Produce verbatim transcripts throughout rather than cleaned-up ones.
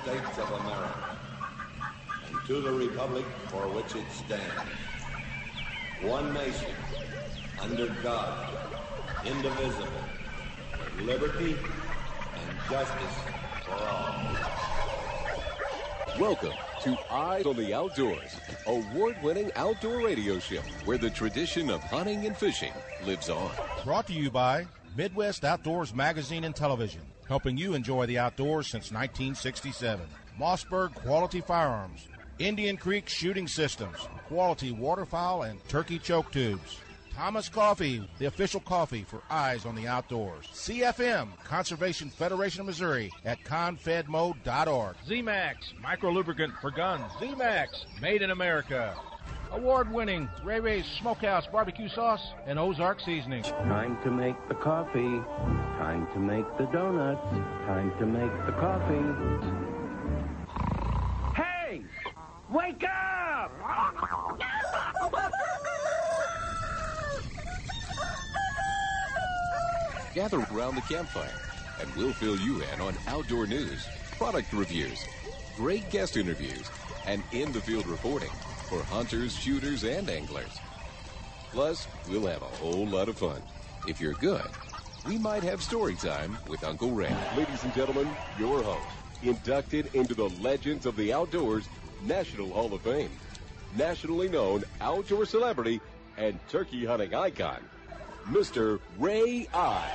States of America, and to the republic for which it stands, one nation, under God, indivisible, with liberty and justice for all. Welcome to Eyes on the Outdoors, award-winning outdoor radio show where the tradition of hunting and fishing lives on. Brought to you by Midwest Outdoors Magazine and Television, helping you enjoy the outdoors since nineteen sixty-seven. Mossberg Quality Firearms, Indian Creek Shooting Systems, quality waterfowl and turkey choke tubes. Thomas Coffee, the official coffee for Eyes on the Outdoors. C F M, Conservation Federation of Missouri at confedmo dot org. Z-Max, micro lubricant for guns. Z-Max, made in America. Award-winning Ray Ray's Smokehouse Barbecue Sauce and Ozark Seasoning. Time to make the coffee. Time to make the donuts. Time to make the coffee. Hey! Wake up! Gather around the campfire, and we'll fill you in on outdoor news, product reviews, great guest interviews, and in-the-field reporting for hunters, shooters, and anglers. Plus, we'll have a whole lot of fun. If you're good, we might have story time with Uncle Ray. Ladies and gentlemen, your host, inducted into the Legends of the Outdoors National Hall of Fame, nationally known outdoor celebrity and turkey hunting icon, Mister Ray I.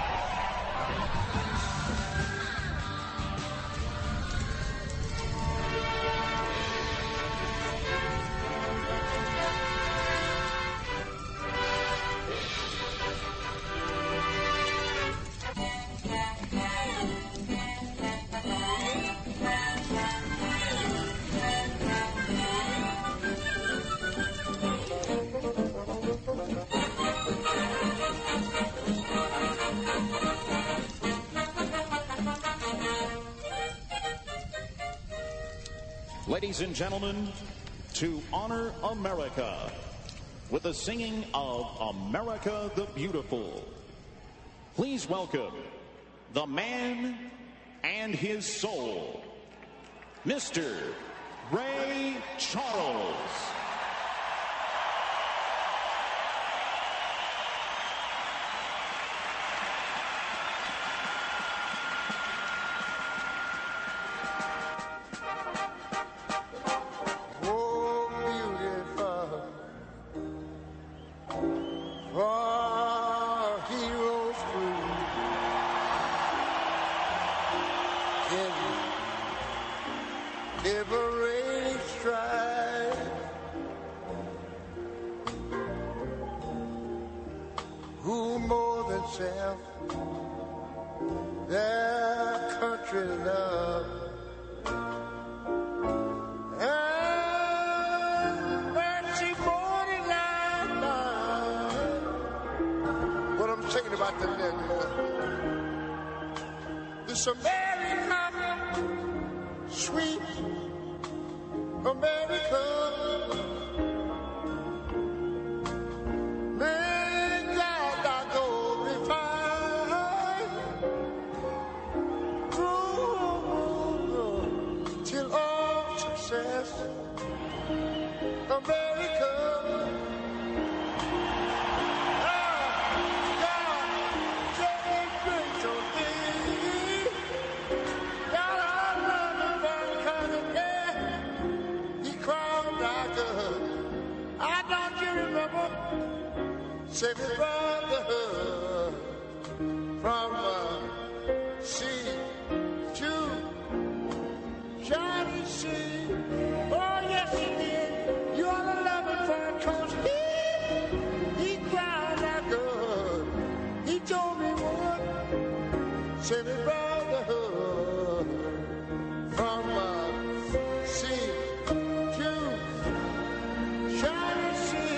Ladies and gentlemen, to honor America with the singing of America the Beautiful, please welcome the man and his soul, Mister Ray Charles. Their country love and mercy morning light. What I'm thinking about the nigga, this America, sweet America. Say me brotherhood from uh, sea to shining sea. Oh yes he did. You ought to love him for it, 'cause he he cried out good. He told me what. Say me brotherhood from uh, sea to shining sea.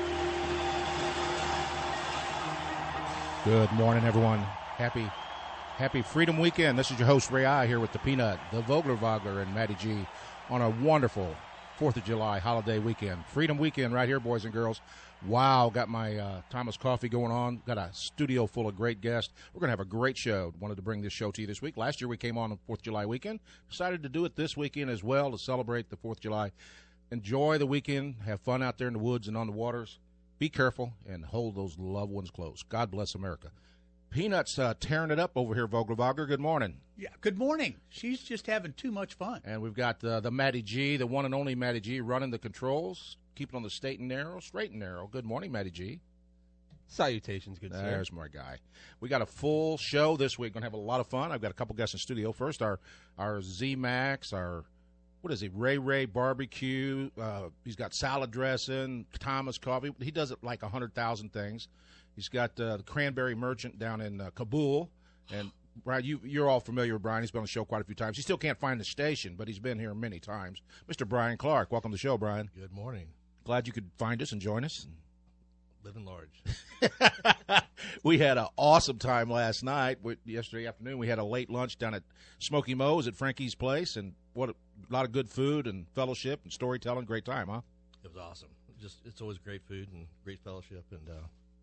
Good morning, everyone. Happy Happy Freedom Weekend. This is your host, Ray I, here with the Peanut, the Vogler Vogler, and Matty G on a wonderful fourth of July holiday weekend. Freedom Weekend right here, boys and girls. Wow, got my uh, Thomas Coffee going on. Got a studio full of great guests. We're going to have a great show. Wanted to bring this show to you this week. Last year we came on the fourth of July weekend. Decided to do it this weekend as well to celebrate the fourth of July. Enjoy the weekend. Have fun out there in the woods and on the waters. Be careful and hold those loved ones close. God bless America. Peanut's uh, tearing it up over here, Vogler Vogler. Good morning. Yeah, good morning. She's just having too much fun. And we've got uh, the Matty G, the one and only Matty G, running the controls, keeping on the straight and narrow, straight and narrow. Good morning, Matty G. Salutations, good sir. There's my guy. We got a full show this week. Going to have a lot of fun. I've got a couple guests in studio. First, our our Z Max, our what is he? Ray Ray barbecue. Uh, he's got salad dressing, Thomas Coffee. He does it like a hundred thousand things. He's got uh, the Cranberry Merchant down in uh, Kabul. And, Brian, you, you're all familiar with Brian. He's been on the show quite a few times. He still can't find the station, but he's been here many times. Mister Brian Clark, welcome to the show, Brian. Good morning. Glad you could find us and join us. Living large. We had an awesome time last night. We, yesterday afternoon, we had a late lunch down at Smoky Moe's at Frankie's Place, and what a, a lot of good food and fellowship and storytelling. Great time, huh? It was awesome. Just It's always great food and great fellowship, and uh,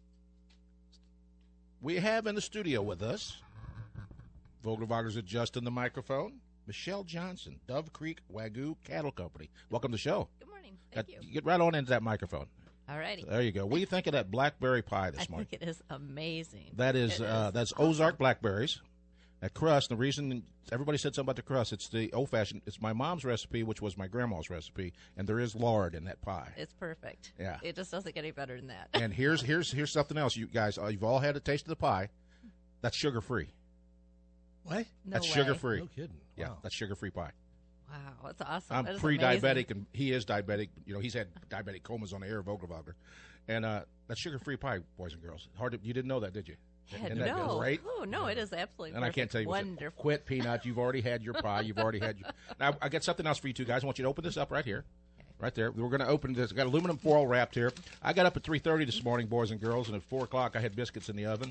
we have in the studio with us, Vogler Vogler's adjusting the microphone, Michelle Johnson, Dove Creek Wagyu Cattle Company. Welcome to the show. Good morning. Thank Got, you. Get right on into that microphone. All righty. There you go. What do you think of that blackberry pie this I morning? think it is amazing. That is, It uh, is that's awesome. Ozark blackberries. That crust, the reason everybody said something about the crust, it's the old-fashioned, it's my mom's recipe, which was my grandma's recipe, and there is lard in that pie. It's perfect. Yeah. It just doesn't get any better than that. And here's here's here's something else, you guys. Uh, you've all had a taste of the pie. That's sugar-free. What? No That's way. sugar-free. no kidding. Yeah, Wow. that's sugar-free pie. Wow, that's awesome. I'm That is pre-diabetic, amazing. and he is diabetic. You know, he's had diabetic comas on the air of Vogler Vogler. And uh, that's sugar-free pie, boys and girls. Hard to, you didn't know that, did you? Yeah, Isn't that no. great? Oh, no, it is absolutely And I can't perfect. tell you what's it. Wonderful. Quit, Peanut. You've already had your pie. You've already had your. Now, I got something else for you two guys. I want you to open this up right here. Right there. We're going to open this. Got aluminum foil wrapped here. I got up at three thirty this morning, boys and girls, and at four o'clock I had biscuits in the oven.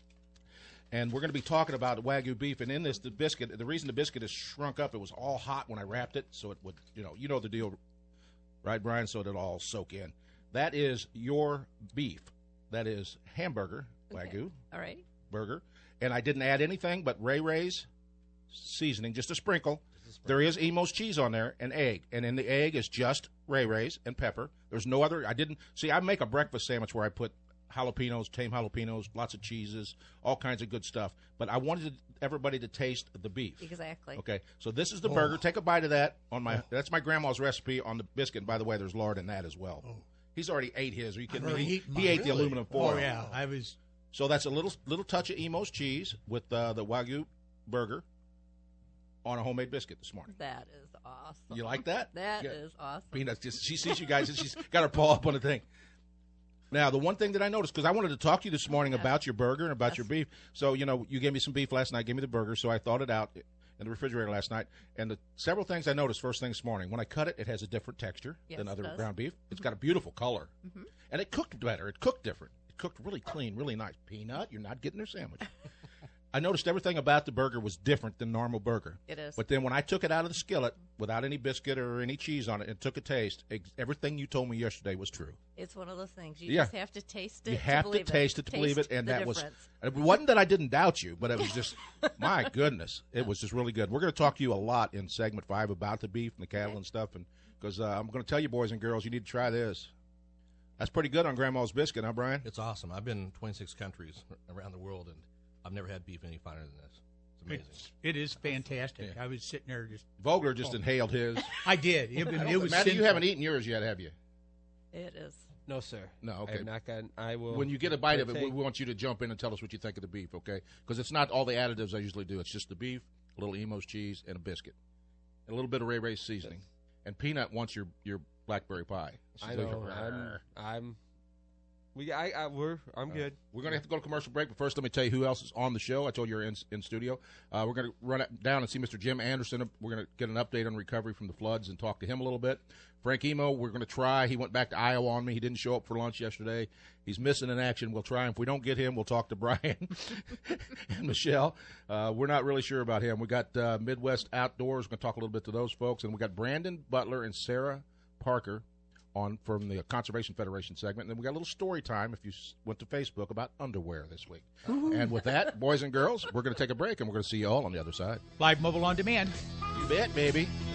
And we're going to be talking about Wagyu beef. And in this, the biscuit, the reason the biscuit is shrunk up, it was all hot when I wrapped it, so it would, you know, you know the deal, right, Brian? So it'll all soak in. That is your beef. That is hamburger, Okay. Wagyu All right. burger. And I didn't add anything but Ray Ray's seasoning, just a sprinkle. There is Emo's cheese on there and egg. And in the egg is just Ray Ray's and pepper. There's no other. I didn't. See, I make a breakfast sandwich where I put jalapenos, tame jalapenos, lots of cheeses, all kinds of good stuff. But I wanted everybody to taste the beef. Exactly. Okay, so this is the burger. Take a bite of that. On my, That's my grandma's recipe on the biscuit. And by the way, there's lard in that as well. He's already ate his. Are you kidding I've me? already He, eaten he mine. ate the Really? aluminum foil. Oh, yeah. I was. So that's a little little touch of Emo's cheese with uh, the Wagyu burger on a homemade biscuit this morning. That is awesome. You like that? That Yeah. is awesome. Peanuts, just she sees you guys and she's got her paw up on the thing. Now, the one thing that I noticed, because I wanted to talk to you this morning Yes. about your burger and about Yes. your beef. So, you know, you gave me some beef last night, gave me the burger, so I thawed it out in the refrigerator last night. And the several things I noticed first thing this morning. When I cut it, it has a different texture Yes, than it other does. ground beef. It's got a beautiful color. Mhm. And it cooked better. It cooked different. It cooked really clean, really nice. Peanut, you're not getting their sandwich. I noticed everything about the burger was different than normal burger. It is. But then when I took it out of the skillet without any biscuit or any cheese on it and took a taste, ex- everything you told me yesterday was true. It's one of those things. You Yeah. just have to taste it. You to have to believe taste it to believe it, Taste and the that was difference. it wasn't that I didn't doubt you, but it was just my goodness, it was just really good. We're going to talk to you a lot in segment five about the beef and the cattle Okay. and stuff, and because uh, I'm going to tell you, boys and girls, you need to try this. That's pretty good on Grandma's biscuit, huh, Brian? It's awesome. I've been in twenty-six countries around the world, and I've never had beef any finer than this. It's amazing. It's, it is fantastic. Yeah. I was sitting there just. Vogler just Oh. inhaled his. I did. It, was- it was. Matty, you sinful. haven't eaten yours yet, have you? It is. No, sir. No, I okay. have not gotten. I will. When you get a bite of it, we partake. we want you to jump in and tell us what you think of the beef, okay? Because it's not all the additives I usually do. It's just the beef, a little Emo's cheese, and a biscuit, and a little bit of Ray Ray's seasoning. And Peanut wants your, your blackberry pie. She's I like, know. I'm. "Rrr." I'm We, I, I, we're, I'm good. We're going to have to go to commercial break, but first let me tell you who else is on the show. I told you you're in, in studio. Uh, we're going to run it down and see Mister Jim Anderson. We're going to get an update on recovery from the floods and talk to him a little bit. Frank Emo, we're going to try. He went back to Iowa on me. He didn't show up for lunch yesterday. He's missing in action. We'll try him. If we don't get him, we'll talk to Brian and Michelle. Uh, we're not really sure about him. We got uh, Midwest Outdoors. We're going to talk a little bit to those folks. And we got Brandon Butler and Sarah Parker on from the Conservation Federation segment. And then we got a little story time if you s- went to Facebook about underwear this week. Woo-hoo. And with that, boys and girls, we're going to take a break, and we're going to see you all on the other side. Live mobile on demand. You bet, baby.